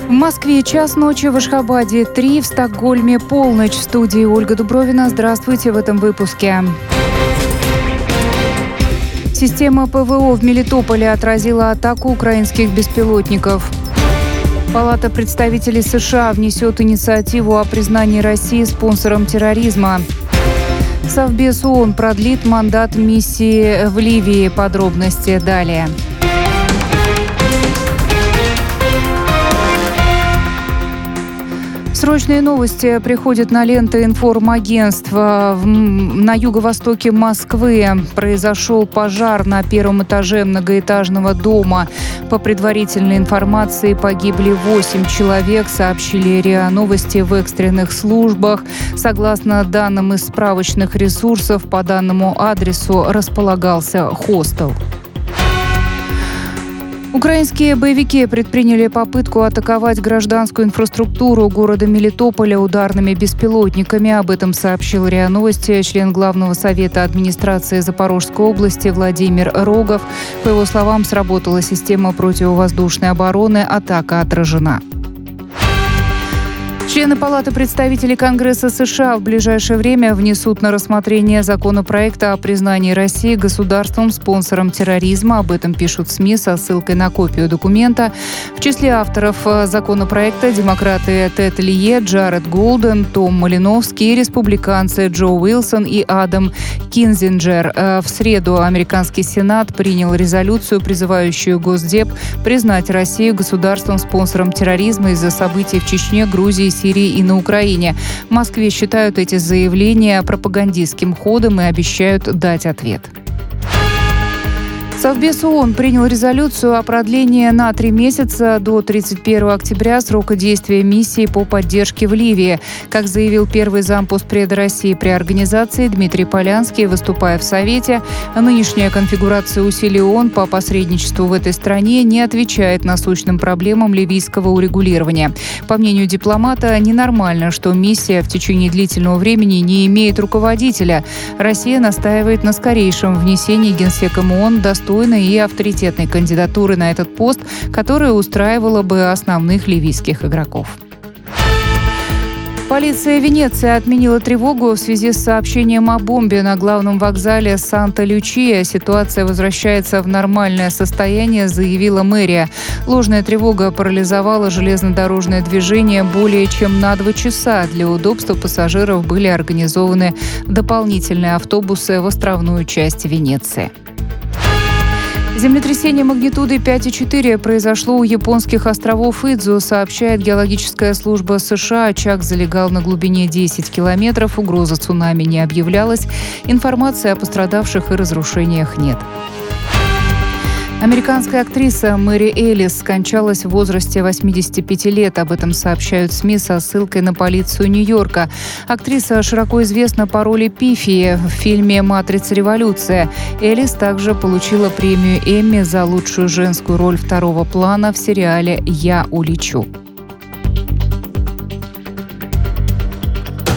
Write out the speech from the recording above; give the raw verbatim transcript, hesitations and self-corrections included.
В Москве час ночи, в Ашхабаде три, в Стокгольме полночь. В студии Ольга Дубровина. Здравствуйте в этом выпуске. Система ПВО в Мелитополе отразила атаку украинских беспилотников. Палата представителей США внесет инициативу о признании России спонсором терроризма. Совбез ООН продлит мандат миссии в Ливии. Подробности далее. Срочные новости приходят на ленты информагентства. На юго-востоке Москвы произошел пожар на первом этаже многоэтажного дома. По предварительной информации погибли восемь человек, сообщили РИА Новости в экстренных службах. Согласно данным из справочных ресурсов, по данному адресу располагался хостел. Украинские боевики предприняли попытку атаковать гражданскую инфраструктуру города Мелитополя ударными беспилотниками. Об этом сообщил РИА Новости член Главного совета администрации Запорожской области Владимир Рогов. По его словам, сработала система противовоздушной обороны, атака отражена. Члены Палаты представителей Конгресса США в ближайшее время внесут на рассмотрение законопроекта о признании России государством-спонсором терроризма. Об этом пишут СМИ со ссылкой на копию документа. В числе авторов законопроекта демократы Тед Лие, Джаред Голден, Том Малиновский, республиканцы Джо Уилсон и Адам Кинзинджер. В среду американский Сенат принял резолюцию, призывающую Госдеп признать Россию государством-спонсором терроризма из-за событий в Чечне, Грузии, Сирии и на Украине. В Москве считают эти заявления пропагандистским ходом и обещают дать ответ. Совбез ООН принял резолюцию о продлении на три месяца до тридцать первого октября срока действия миссии по поддержке в Ливии. Как заявил первый зампоспреда России при организации Дмитрий Полянский, выступая в Совете, нынешняя конфигурация усилий ООН по посредничеству в этой стране не отвечает насущным проблемам ливийского урегулирования. По мнению дипломата, ненормально, что миссия в течение длительного времени не имеет руководителя. Россия настаивает на скорейшем внесении Генсеком ООН достойной и авторитетной кандидатуры на этот пост, которая устраивала бы основных ливийских игроков. Полиция Венеции отменила тревогу в связи с сообщением о бомбе на главном вокзале Санта-Лючия. Ситуация возвращается в нормальное состояние, заявила мэрия. Ложная тревога парализовала железнодорожное движение более чем на два часа. Для удобства пассажиров были организованы дополнительные автобусы в островную часть Венеции. Землетрясение магнитудой пять и четыре произошло у японских островов Идзу, сообщает геологическая служба США. Очаг залегал на глубине десять километров, угроза цунами не объявлялась, информации о пострадавших и разрушениях нет. Американская актриса Мэри Элис скончалась в возрасте восьмидесяти пяти лет. Об этом сообщают СМИ со ссылкой на полицию Нью-Йорка. Актриса широко известна по роли Пифи в фильме «Матрица. Революция». Элис также получила премию Эмми за лучшую женскую роль второго плана в сериале «Я улечу».